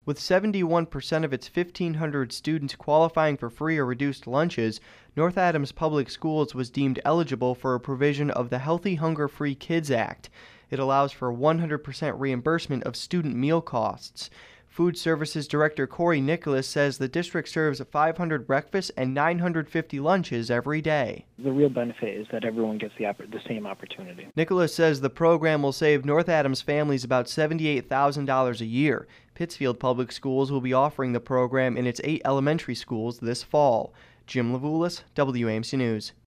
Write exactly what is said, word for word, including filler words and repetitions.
With seventy-one percent of its fifteen hundred students qualifying for free or reduced lunches, North Adams Public Schools was deemed eligible for a provision of the Healthy Hunger Free Kids Act. It allows for one hundred percent reimbursement of student meal costs. Food Services Director Corey Nicholas says the district serves five hundred breakfasts and nine hundred fifty lunches every day. The real benefit is that everyone gets the, the same opportunity. Nicholas says the program will save North Adams families about seventy-eight thousand dollars a year. Pittsfield Public Schools will be offering the program in its eight elementary schools this fall. Jim Levulis, W A M C News.